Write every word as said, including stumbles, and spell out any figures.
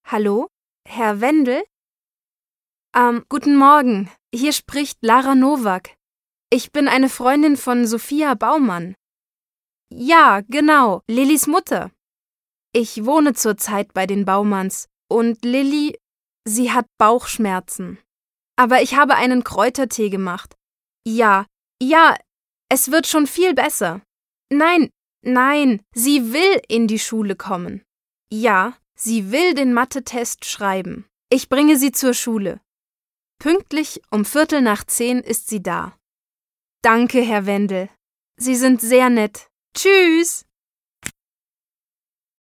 Hallo, Herr Wendel? Ähm, guten Morgen, hier spricht Lara Nowak. Ich bin eine Freundin von Sophia Baumann. Ja, genau, Lillys Mutter. Ich wohne zurzeit bei den Baumanns und Lilly, sie hat Bauchschmerzen. Aber ich habe einen Kräutertee gemacht. Ja, ja, es wird schon viel besser. Nein, nein, sie will in die Schule kommen. Ja, sie will den Mathe-Test schreiben. Ich bringe sie zur Schule. Pünktlich um Viertel nach zehn ist sie da. Danke, Herr Wendel. Sie sind sehr nett. Tschüss!